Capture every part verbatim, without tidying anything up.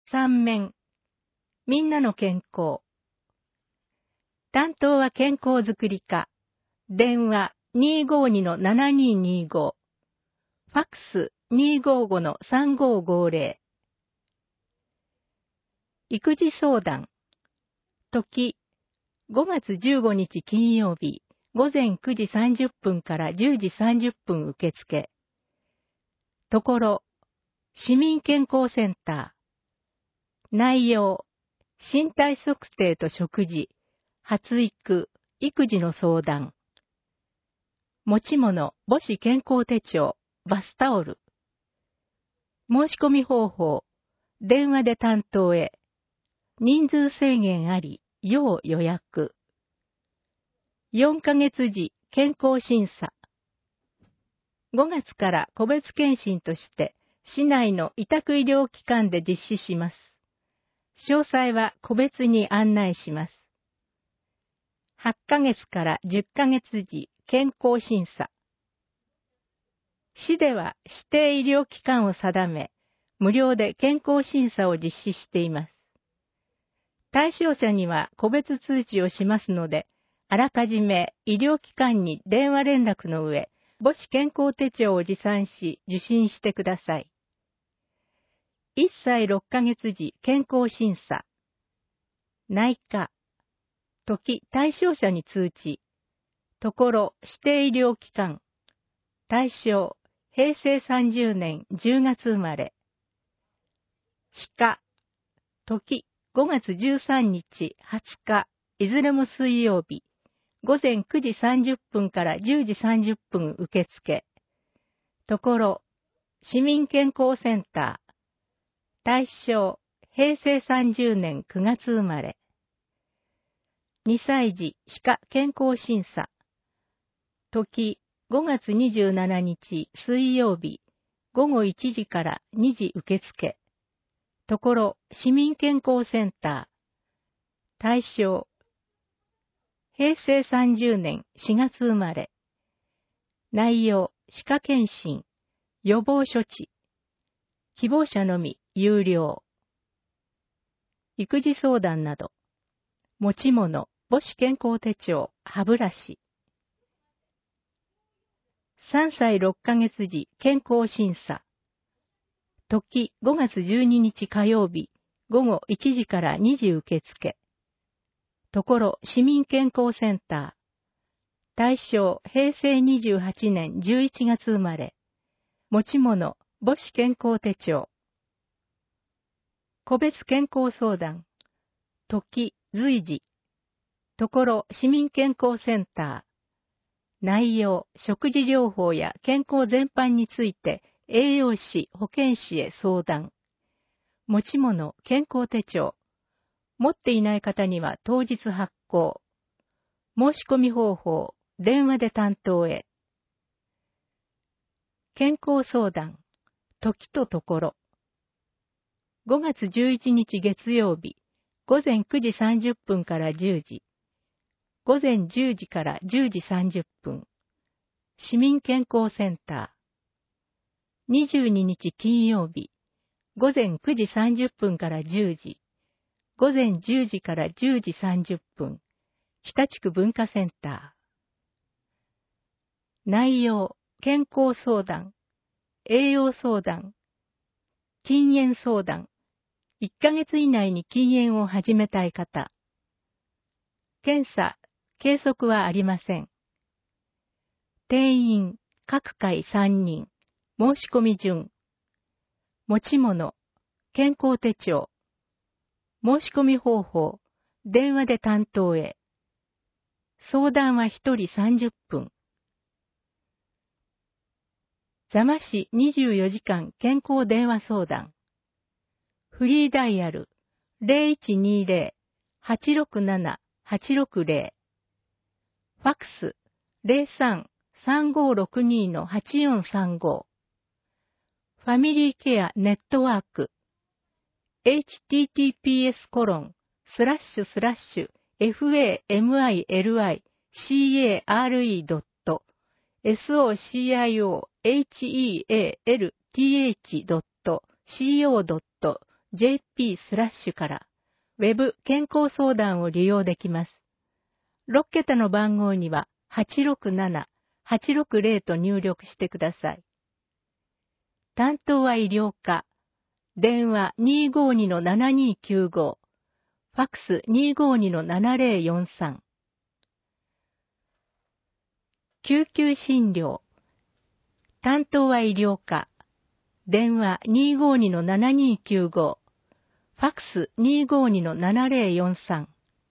三面。みんなの健康。担当は健康づくり課。電話 にーごーにのななにーにーご。ファックス にーごーごのさんごーごーぜろ。育児相談。時、ごがつじゅうごにち金曜日、ごぜんくじさんじゅっぷんからじゅうじさんじゅっぷん受付。ところ、市民健康センター。内容、身体測定と食事、発育、育児の相談。持ち物、母子健康手帳、バスタオル。申し込み方法、電話で担当へ。人数制限あり、要予約。よんかげつじ健康審査。ごがつから個別検診として、市内の委託医療機関で実施します。詳細は個別に案内します。はちかげつからじゅっかげつじ健康審査。市では指定医療機関を定め、無料で健康審査を実施しています。対象者には個別通知をしますので、あらかじめ医療機関に電話連絡の上、母子健康手帳を持参し受診してください。いっさいろっかげつじ健康審査。内科。時対象者に通知。ところ指定医療機関。対象、へいせいさんじゅうねんじゅうがつ生まれ。歯科。時ごがつじゅうさんにち、はつか、いずれも水曜日。ごぜんくじさんじゅっぷんからじゅうじさんじゅっぷん受付。ところ、市民健康センター。対象、へいせいさんじゅうねんくがつ生まれ。にさいじ歯科健康審査。時、ごがつにじゅうしちにち水曜日、ごごいちじからにじ受付。ところ、市民健康センター。対象、へいせいさんじゅうねんしがつ生まれ。内容、歯科検診、予防処置。希望者のみ、有料。育児相談など。持ち物、母子健康手帳、歯ブラシ。さんさいろっかげつじ健康審査。時ごがつじゅうににち火曜日、ごごいちじからにじ受付。ところ市民健康センター。対象へいせいにじゅうはちねんじゅういちがつ生まれ。持ち物、母子健康手帳。個別健康相談。時、随時。ところ市民健康センター。内容、食事療法や健康全般について栄養士、保健師へ相談。持ち物、健康手帳。持っていない方には当日発行。申し込み方法、電話で担当へ。健康相談、時とところ。ごがつじゅういちにち月曜日、ごぜんくじさんじゅっぷんからじゅうじ。ごぜんじゅうじからじゅうじさんじゅっぷん。市民健康センター。にじゅうににち金曜日、ごぜんくじさんじゅっぷんからじゅうじ。ごぜんじゅうじからじゅうじさんじゅっぷん。北地区文化センター。内容、健康相談、栄養相談、禁煙相談、いっかげつ以内に禁煙を始めたい方。検査、計測はありません。定員、各回さんにん、申し込み順。持ち物、健康手帳。申し込み方法、電話で担当へ。相談はひとりさんじゅっぷん。座間市にじゅうよじかん健康電話相談。フリーダイヤル ゼロいちにゼロ はちろくなな はちろくゼロ。ファックス ゼロさん さんごろくにのはちよんさんご。ファミリーケアネットワーク エイチティーティーピーエスコロンスラッシュスラッシュエフエーエムアイエルアイシーエーアールイードットエスオーシーアイオーエイチイーエーエルティーエイチドットシーオードットジェーピー スラッシュから、ウェブ健康相談を利用できます。ろっけたの番号にははちろくなな、はちろくぜろと入力してください。担当は医療課。電話 にーごーにのななにーきゅうご、ファックス にーごーにのななぜろよんさん。救急診療。担当は医療課。電話 にーごーにのななにーきゅうご、ファックス にーごーにのななぜろよんさん。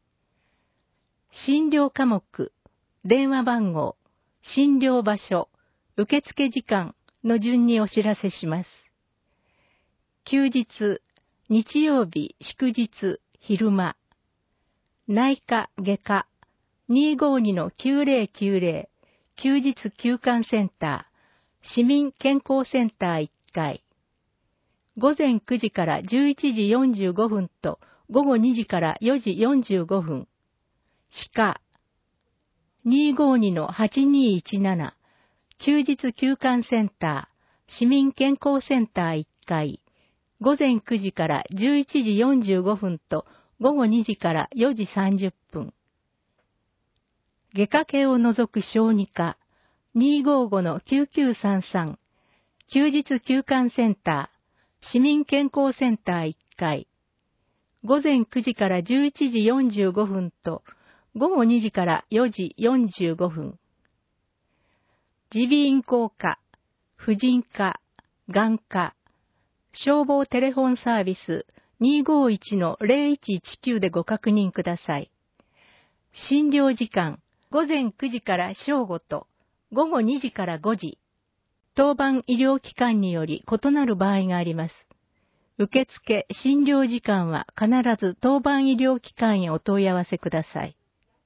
診療科目、電話番号、診療場所、受付時間の順にお知らせします。休日、日曜日、祝日、昼間。内科、外科、にーごーにのきゅうぜろきゅうぜろ、休日休館センター、市民健康センターいっかい。午前くじからじゅういちじよんじゅうごふんと午後にじからよじよんじゅうごふん。歯科。にーごーにのはちにーいちなな、休日休館センター、市民健康センターいっかい。午前くじからじゅういちじよんじゅうごふんと午後にじからよじさんじゅっぷん。外科系を除く小児科、にーごーごのきゅうきゅうさんさん、休日休館センター、市民健康センターいっかい。午前くじからじゅういちじよんじゅうごふんと午後にじからよじよんじゅうごふん。耳鼻咽喉科、婦人科、眼科、消防テレフォンサービス にーごーいちのぜろいちいちきゅう でご確認ください。診療時間、午前くじから正午と午後にじからごじ。当番医療機関により異なる場合があります。受付、診療時間は必ず当番医療機関へお問い合わせください。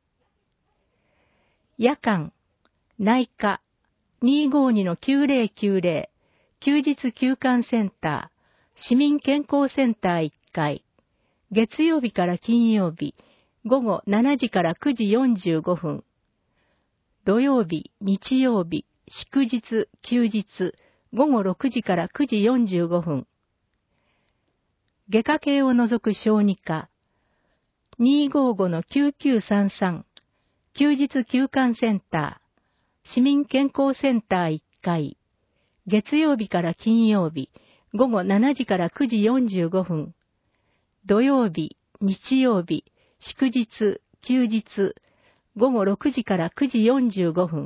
夜間、内科、にーごーにのきゅうぜろきゅうぜろ、休日休館センター、市民健康センターいっかい。月曜日から金曜日、午後しちじからくじよんじゅうごふん。土曜日、日曜日、祝日、休日、午後ろくじからくじよんじゅうごふん。外科系を除く小児科、にーごーごのきゅうきゅうさんさん、休日休館センター、市民健康センターいっかい。月曜日から金曜日、午後しちじからくじよんじゅうごふん。土曜日、日曜日、祝日、休日、午後ろくじからくじよんじゅうごふん。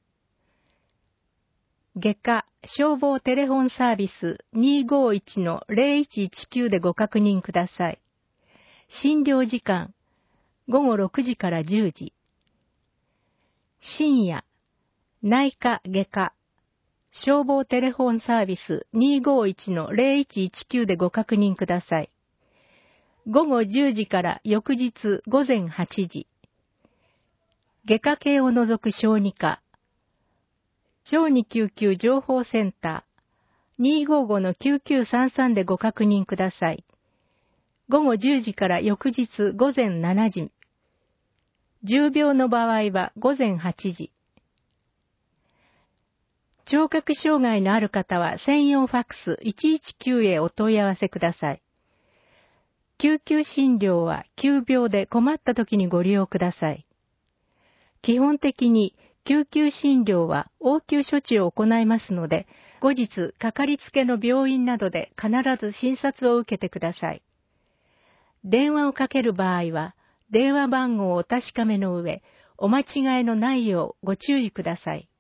外科、消防テレフォンサービス にーごーいちのぜろいちいちきゅう でご確認ください。診療時間、午後ろくじからじゅうじ。深夜、内科外科、消防テレフォンサービス にーごーいちのぜろいちいちきゅう でご確認ください。午後じゅうじから翌日午前はちじ。外科系を除く小児科、小児救急情報センター にーごーごのきゅうきゅうさんさん でご確認ください。午後じゅうじから翌日午前しちじ。重病の場合は午前はちじ。聴覚障害のある方は専用ファックスいちいちきゅうへお問い合わせください。救急診療は急病で困った時にご利用ください。基本的に救急診療は応急処置を行いますので、後日かかりつけの病院などで必ず診察を受けてください。電話をかける場合は、電話番号をお確かめの上、お間違いのないようご注意ください。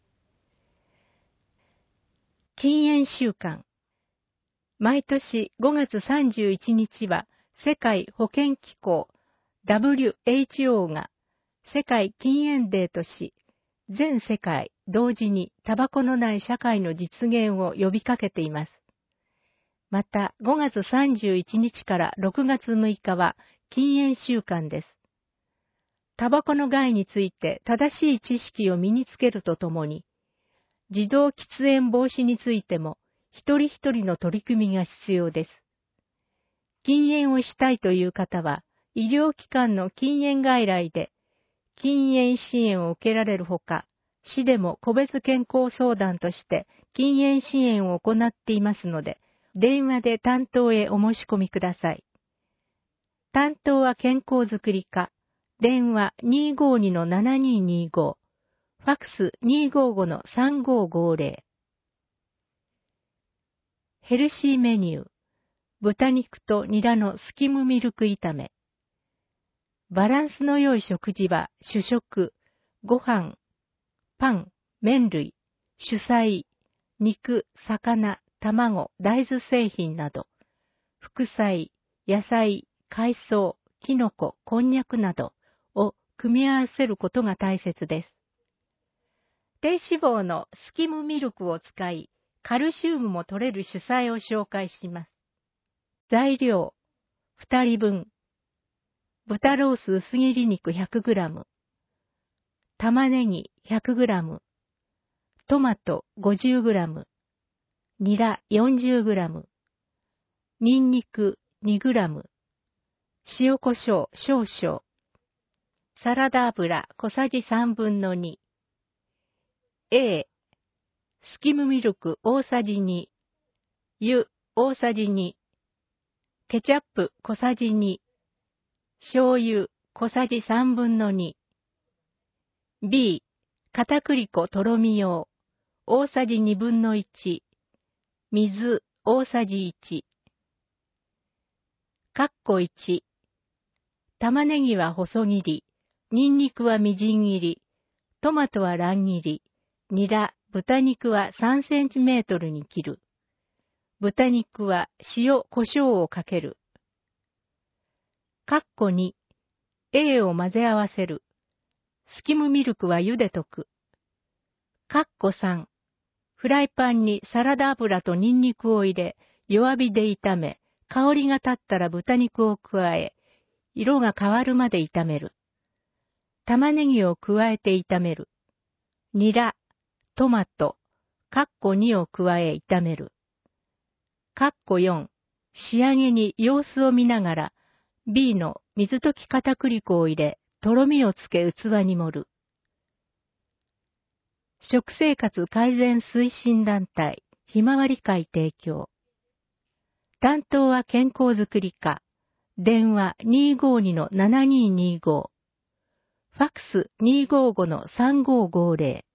禁煙週間。毎年ごがつさんじゅういちにちは世界保健機構 ダブリューエイチオー が世界禁煙デーとし、全世界同時にタバコのない社会の実現を呼びかけています。またごがつさんじゅういちにちからろくがつむいかは禁煙週間です。タバコの害について正しい知識を身につけるとともに、自動喫煙防止についても一人一人の取り組みが必要です。禁煙をしたいという方は、医療機関の禁煙外来で禁煙支援を受けられるほか、市でも個別健康相談として禁煙支援を行っていますので、 電話で担当へお申し込みください。担当は健康づくり課、電話 にーごーにのななにーにーご、ファックス にーごーごのさんごーごーぜろ。ヘルシーメニュー、豚肉とニラのスキムミルク炒め。バランスの良い食事は主食、ご飯、パン、麺類、主菜、肉、魚、卵、大豆製品など、副菜、野菜、海藻、キノコ、こんにゃくなどを組み合わせることが大切です。低脂肪のスキムミルクを使い、カルシウムも取れる主菜を紹介します。材料、ふたりぶん。豚ロース薄切り肉 ひゃくグラム。玉ねぎ ひゃくグラム。トマト ごじゅうグラム。ニラ よんじゅうグラム。ニンニク にグラム。塩コショウ少々。サラダ油小さじさんぶんのに。A、スキムミルク大さじに。湯大さじに。ケチャップ小さじに。醤油小さじさんぶんのに。B、片栗粉とろみ用大さじにぶんのいち。水大さじいち。カッコいち。玉ねぎは細切り、ニンニクはみじん切り、トマトは乱切り、ニラ、豚肉はさんセンチメートルに切る。豚肉は塩、胡椒をかける。カッコに。A を混ぜ合わせる。スキムミルクは茹でとく。カッコさん。フライパンにサラダ油とニンニクを入れ、弱火で炒め、香りが立ったら豚肉を加え、色が変わるまで炒める。玉ねぎを加えて炒める。ニラ、トマト、カッコにを加え炒める。カッコよん。仕上げに様子を見ながら、B の水溶き片栗粉を入れ、とろみをつけ器に盛る。食生活改善推進団体、ひまわり会提供。担当は健康づくり課。電話 にーごーにのななにーにーご。ファックス にーごーごのさんごーごーぜろ。